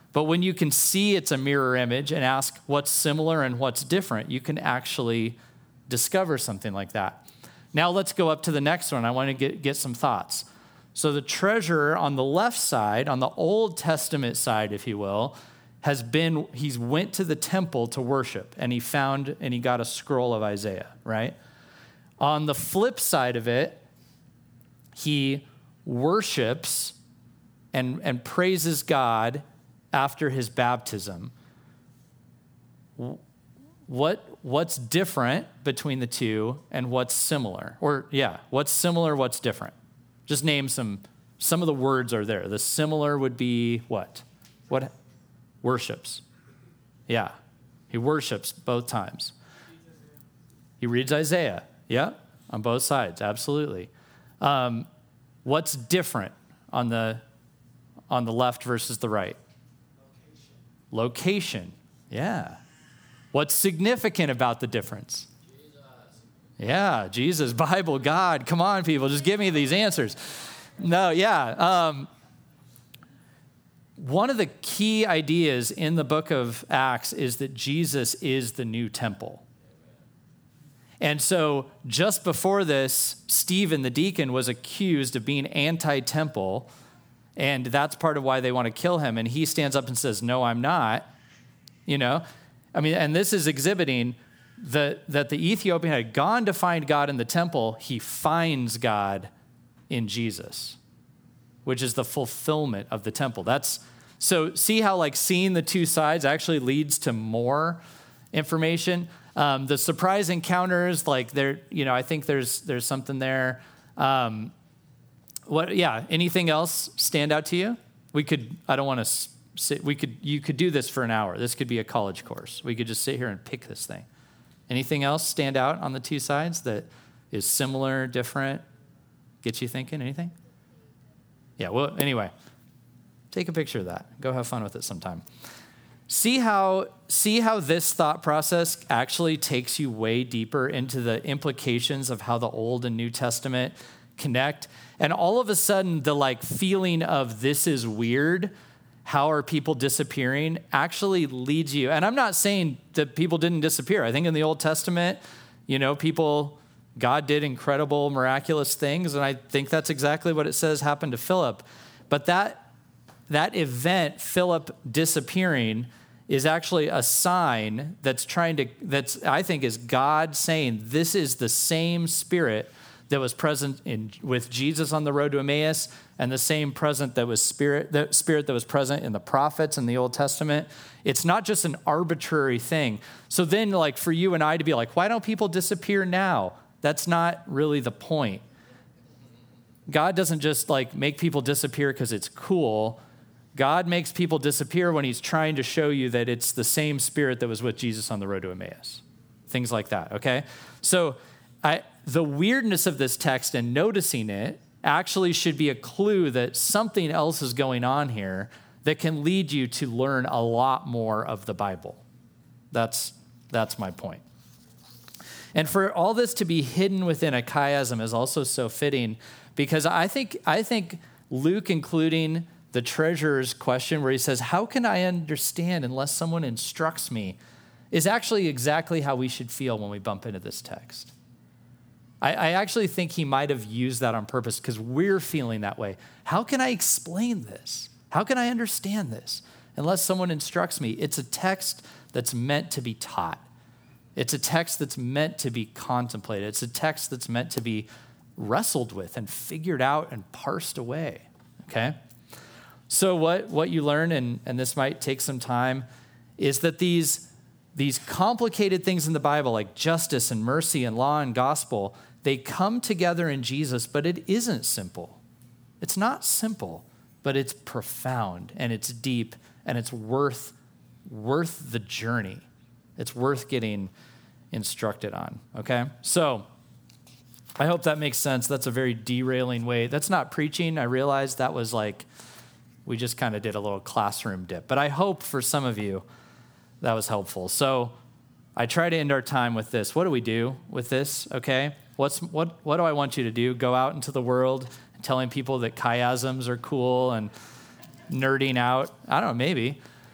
But when you can see it's a mirror image and ask what's similar and what's different, you can actually discover something like that. Now let's go up to the next one. I want to get, get some thoughts. So the treasurer on the left side, on the Old Testament side, if you will, has been, he's went to the temple to worship, and he found, and he got a scroll of Isaiah, right? On the flip side of it, he worships and, and praises God after his baptism. What, what's different between the two, and what's similar? Or, yeah, what's similar, what's different? Just name some, some of the words are there. The similar would be what? What? Worships. Yeah. He worships both times. He reads Isaiah. Yeah. On both sides. Absolutely. Um, what's different on the, on the left versus the right? Location. Location. Yeah. What's significant about the difference? Yeah, Jesus, Bible, God. Come on, people. Just give me these answers. No, yeah. Um, one of the key ideas in the book of Acts is that Jesus is the new temple. And so just before this, Stephen, the deacon, was accused of being anti-temple, and that's part of why they want to kill him. And he stands up and says, no, I'm not. You know, I mean, and this is exhibiting The, that the Ethiopian had gone to find God in the temple. He finds God in Jesus, which is the fulfillment of the temple. That's so see how like seeing the two sides actually leads to more information. Um, the surprise encounters, like there, you know, I think there's there's something there. Um, what? Yeah. Anything else stand out to you? We could. I don't want to sit. We could. You could do this for an hour. This could be a college course. We could just sit here and pick this thing. Anything else stand out on the two sides that is similar, different, gets you thinking? Anything? Yeah, well, anyway, take a picture of that. Go have fun with it sometime. See how, see how this thought process actually takes you way deeper into the implications of how the Old and New Testament connect. And all of a sudden, the like feeling of this is weird, how are people disappearing, actually leads you. And I'm not saying that people didn't disappear. I think in the Old Testament, you know, people, God did incredible, miraculous things. And I think that's exactly what it says happened to Philip. But that, that event, Philip disappearing, is actually a sign that's trying to, that's, I think, is God saying, this is the same spirit that was present in with Jesus on the road to Emmaus, and the same present that was spirit, the spirit that was present in the prophets in the Old Testament. It's not just an arbitrary thing. So then, like for you and I to be like, why don't people disappear now? That's not really the point. God doesn't just like make people disappear because it's cool. God makes people disappear when he's trying to show you that it's the same spirit that was with Jesus on the road to Emmaus. Things like that, okay? So I, the weirdness of this text and noticing it actually should be a clue that something else is going on here that can lead you to learn a lot more of the Bible. That's, that's my point. And for all this to be hidden within a chiasm is also so fitting, because I think, I think Luke, including the treasurer's question where he says, how can I understand unless someone instructs me, is actually exactly how we should feel when we bump into this text. I, I actually think he might have used that on purpose because we're feeling that way. How can I explain this? How can I understand this? Unless someone instructs me. It's a text that's meant to be taught. It's a text that's meant to be contemplated. It's a text that's meant to be wrestled with and figured out and parsed away, okay? So what, what you learn, and, and this might take some time, is that these, these complicated things in the Bible, like justice and mercy and law and gospel, they come together in Jesus, but it isn't simple. It's not simple, but it's profound and it's deep and it's worth, worth the journey. It's worth getting instructed on, okay? So I hope that makes sense. That's a very derailing way. That's not preaching. I realize that was like, we just kind of did a little classroom dip. But I hope for some of you that was helpful. So I try to end our time with this. What do we do with this, okay? What's what what do I want you to do? Go out into the world and telling people that chiasms are cool and nerding out? I don't know, maybe.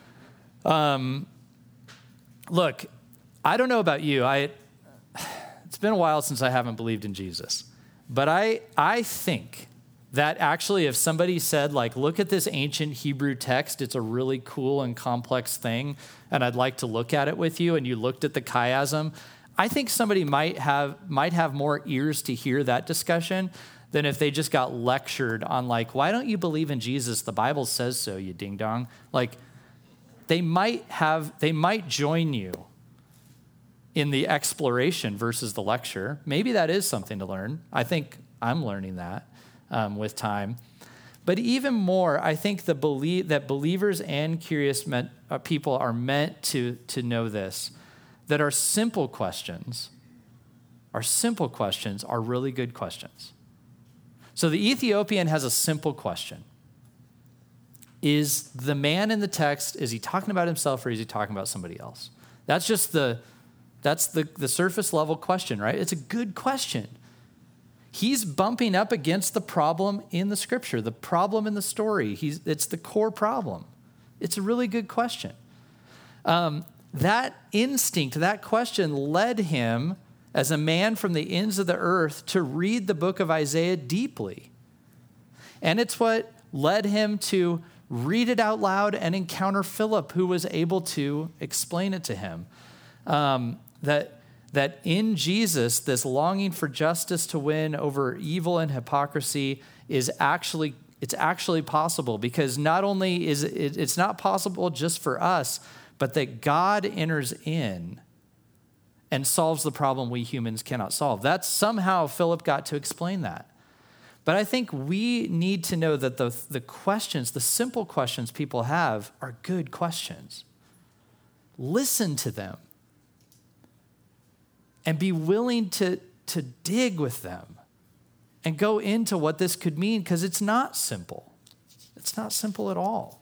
Um, look, I don't know about you. I it's been a while since I haven't believed in Jesus, but I I think that actually if somebody said, like, look at this ancient Hebrew text, it's a really cool and complex thing, and I'd like to look at it with you, and you looked at the chiasm, I think somebody might have might have more ears to hear that discussion than if they just got lectured on, like, why don't you believe in Jesus? The Bible says so, you ding dong. Like, they might have, they might join you in the exploration versus the lecture. Maybe that is something to learn. I think I'm learning that um, with time. But even more, I think the believe that believers and curious meant, uh, people are meant to, to know this, that our simple questions, our simple questions are really good questions. So the Ethiopian has a simple question. Is the man in the text, is he talking about himself or is he talking about somebody else? That's just the, that's the, the surface level question, right? It's a good question. He's bumping up against the problem in the scripture, the problem in the story. He's, it's the core problem. It's a really good question. Um, that instinct, that question led him as a man from the ends of the earth to read the book of Isaiah deeply. And it's what led him to read it out loud and encounter Philip, who was able to explain it to him. Um, that that in Jesus, this longing for justice to win over evil and hypocrisy is actually, it's actually possible, because not only is it, it's not possible just for us, but that God enters in and solves the problem we humans cannot solve. That's somehow Philip got to explain that. But I think we need to know that the, the questions, the simple questions people have are good questions. Listen to them. And be willing to, to dig with them and go into what this could mean, because it's not simple. It's not simple at all.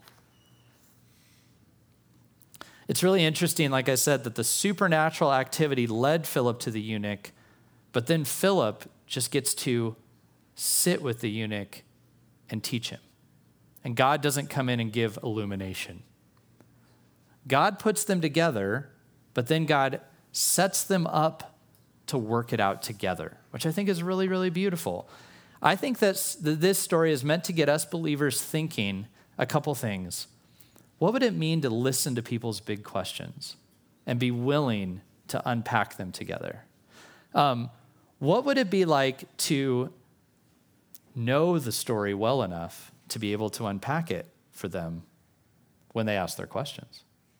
It's really interesting, like I said, that the supernatural activity led Philip to the eunuch, but then Philip just gets to sit with the eunuch and teach him. And God doesn't come in and give illumination. God puts them together, but then God sets them up to work it out together, which I think is really, really beautiful. I think that this story is meant to get us believers thinking a couple things. What would it mean to listen to people's big questions and be willing to unpack them together? Um, what would it be like to know the story well enough to be able to unpack it for them when they ask their questions?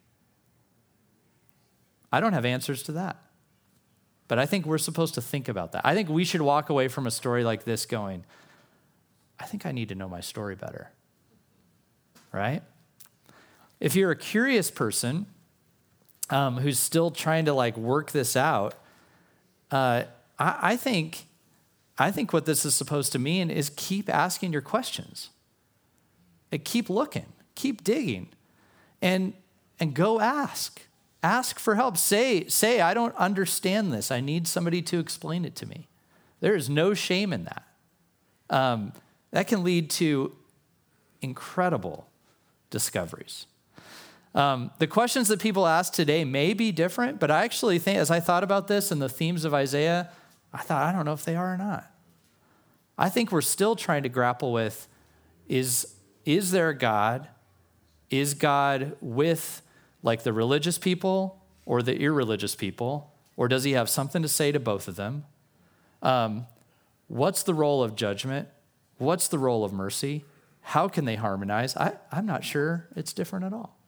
I don't have answers to that. But I think we're supposed to think about that. I think we should walk away from a story like this going, I think I need to know my story better, right? If you're a curious person um, who's still trying to like work this out, uh, I, I think, I think what this is supposed to mean is keep asking your questions, and keep looking, keep digging, and and go ask. Ask for help. Say, say, I don't understand this. I need somebody to explain it to me. There is no shame in that. Um, that can lead to incredible discoveries. Um, the questions that people ask today may be different, but I actually think, as I thought about this and the themes of Isaiah, I thought, I don't know if they are or not. I think we're still trying to grapple with, is, is there a God? Is God with like the religious people or the irreligious people, or does he have something to say to both of them? Um, what's the role of judgment? What's the role of mercy? How can they harmonize? I, I'm not sure it's different at all.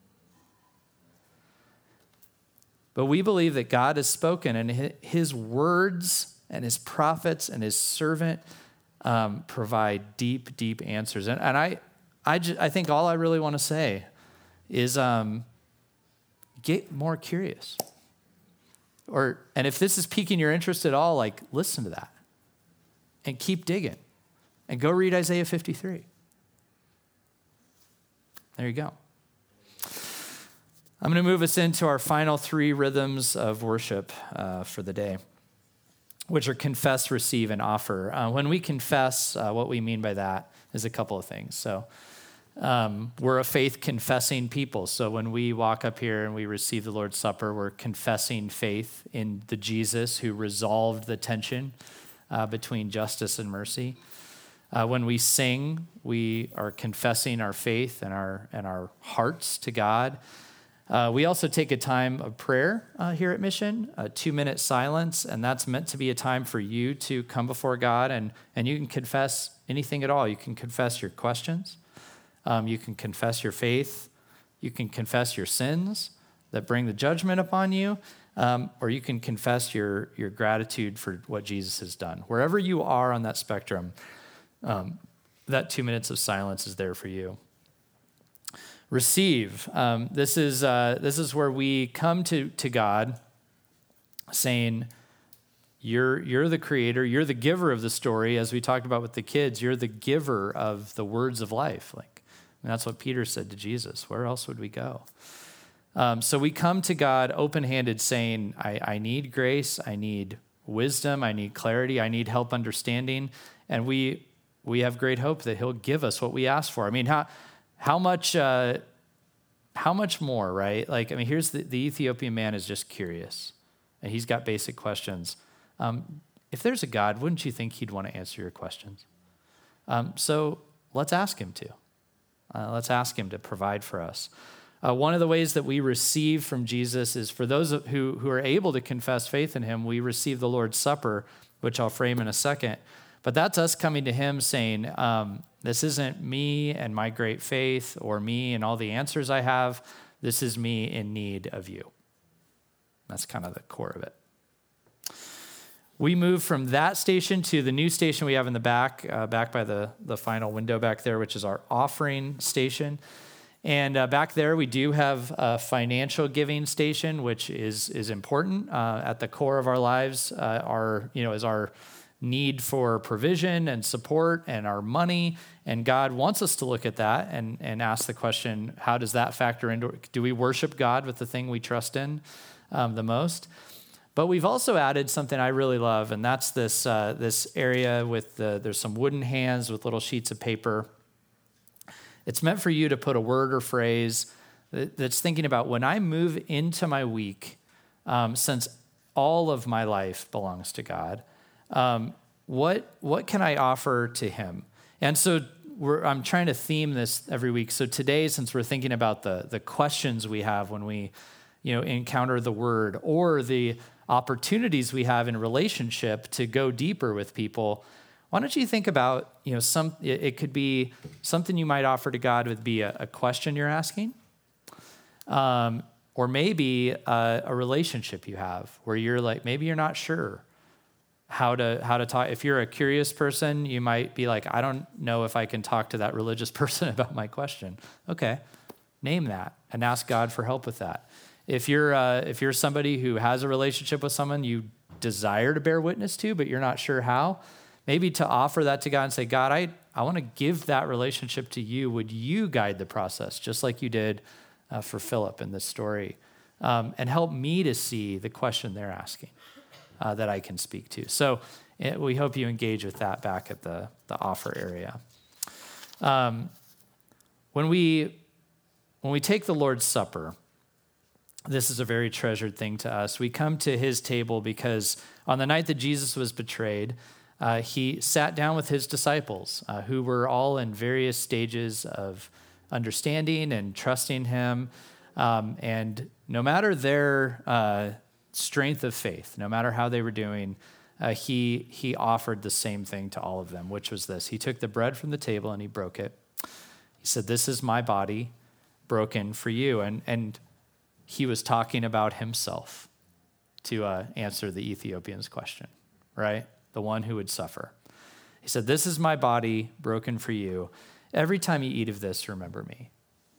But we believe that God has spoken, and his words and his prophets and his servant um, provide deep, deep answers. And, and I, I, just, I think all I really want to say is, um, get more curious. Or, and if this is piquing your interest at all, like, listen to that and keep digging and go read Isaiah fifty-three. There you go. I'm going to move us into our final three rhythms of worship uh, for the day, which are confess, receive, and offer. Uh, when we confess, uh, what we mean by that is a couple of things. So Um, we're a faith confessing people. So when we walk up here and we receive the Lord's Supper, we're confessing faith in the Jesus who resolved the tension uh, between justice and mercy. Uh, when we sing, we are confessing our faith and our and our hearts to God. Uh, we also take a time of prayer uh, here at Mission, a two-minute silence, and that's meant to be a time for you to come before God, and, and you can confess anything at all. You can confess your questions. Um, you can confess your faith. You can confess your sins that bring the judgment upon you, um, or you can confess your, your gratitude for what Jesus has done. Wherever you are on that spectrum, um, that two minutes of silence is there for you. Receive. Um, this is uh, this is where we come to, to God saying, you're, you're the creator, you're the giver of the story, as we talked about with the kids, you're the giver of the words of life. Like, and that's what Peter said to Jesus. Where else would we go? Um, so we come to God open-handed saying, I, I need grace, I need wisdom, I need clarity, I need help understanding, and we we have great hope that he'll give us what we ask for. I mean, how how much uh, how much more, right? Like, I mean, here's the, the Ethiopian man is just curious, and he's got basic questions. Um, if there's a God, wouldn't you think he'd want to answer your questions? Um, so let's ask him to. Uh, let's ask him to provide for us. Uh, one of the ways that we receive from Jesus is for those who, who are able to confess faith in him, we receive the Lord's Supper, which I'll frame in a second. But that's us coming to him saying, um, this isn't me and my great faith or me and all the answers I have. This is me in need of you. That's kind of the core of it. We move from that station to the new station we have in the back, uh, back by the, the final window back there, which is our offering station. And uh, back there, we do have a financial giving station, which is is important. Uh, at the core of our lives, uh, our you know is our need for provision and support and our money. And God wants us to look at that and, and ask the question, how does that factor into, do we worship God with the thing we trust in um, the most? But we've also added something I really love, and that's this uh, this area with the, there's some wooden hands with little sheets of paper. It's meant for you to put a word or phrase that's thinking about when I move into my week, um, since all of my life belongs to God, um, what what can I offer to him? And so we're, I'm trying to theme this every week. So today, since we're thinking about the the questions we have when we, you know, encounter the word, or the opportunities we have in relationship to go deeper with people, why don't you think about, you know, some, it, it could be something you might offer to God would be a, a question you're asking, um, or maybe a, a relationship you have where you're like, maybe you're not sure how to how to talk. If you're a curious person, you might be like, I don't know if I can talk to that religious person about my question. Okay, name that and ask God for help with that. If you're uh, if you're somebody who has a relationship with someone you desire to bear witness to, but you're not sure how, maybe to offer that to God and say, God, I, I want to give that relationship to you. Would you guide the process, just like you did uh, for Philip in this story, um, and help me to see the question they're asking uh, that I can speak to. So it, we hope you engage with that back at the, the offer area. Um, when we when we take the Lord's Supper, this is a very treasured thing to us. We come to his table because on the night that Jesus was betrayed, uh, he sat down with his disciples, uh, who were all in various stages of understanding and trusting him. Um, and no matter their uh, strength of faith, no matter how they were doing, uh, he he offered the same thing to all of them, which was this. He took the bread from the table and he broke it. He said, "This is my body broken for you." And and he was talking about himself to uh, answer the Ethiopian's question, right? The one who would suffer. He said, "This is my body broken for you. Every time you eat of this, remember me."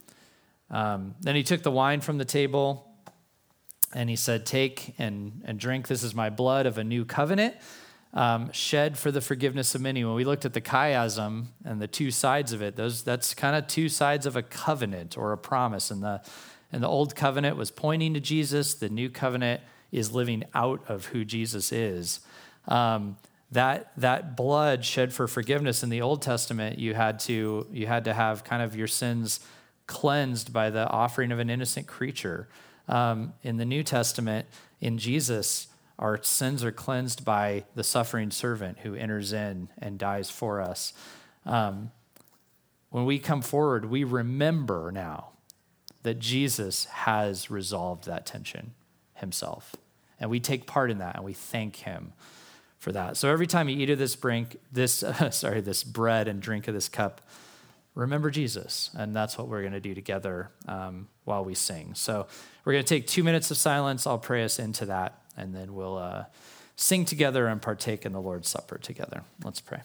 Um, then he took the wine from the table and he said, "Take and, and drink. This is my blood of a new covenant, um, shed for the forgiveness of many." When we looked at the chiasm and the two sides of it, those that's kind of two sides of a covenant or a promise. And the and the old covenant was pointing to Jesus. The new covenant is living out of who Jesus is. Um, that that blood shed for forgiveness in the Old Testament, you had to you had to have kind of your sins cleansed by the offering of an innocent creature. Um, in the New Testament, in Jesus, our sins are cleansed by the suffering servant who enters in and dies for us. Um, when we come forward, we remember now that Jesus has resolved that tension himself. And we take part in that, and we thank him for that. So every time you eat of this brink, this uh, sorry, this bread and drink of this cup, remember Jesus. And that's what we're going to do together um, while we sing. So we're going to take two minutes of silence. I'll pray us into that, and then we'll uh, sing together and partake in the Lord's Supper together. Let's pray.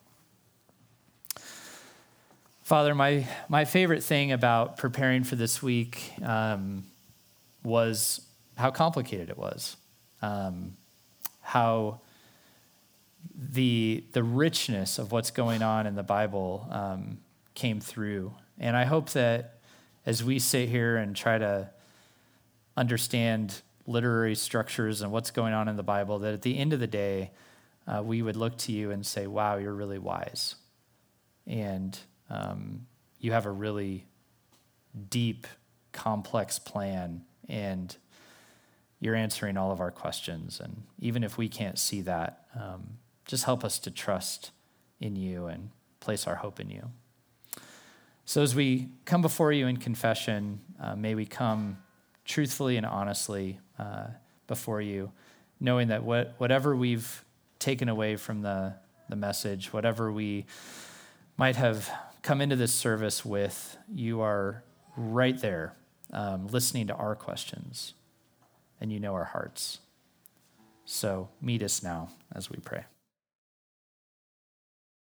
Father, my, my favorite thing about preparing for this week um, was how complicated it was, um, how the the richness of what's going on in the Bible um, came through. And I hope that as we sit here and try to understand literary structures and what's going on in the Bible, that at the end of the day, uh, we would look to you and say, wow, you're really wise. And um, you have a really deep, complex plan, and you're answering all of our questions. And even if we can't see that, um, just help us to trust in you and place our hope in you. So as we come before you in confession, uh, may we come truthfully and honestly uh, before you, knowing that what, whatever we've taken away from the, the message, whatever we might have come into this service with, you are right there um, listening to our questions, and you know our hearts. So meet us now as we pray.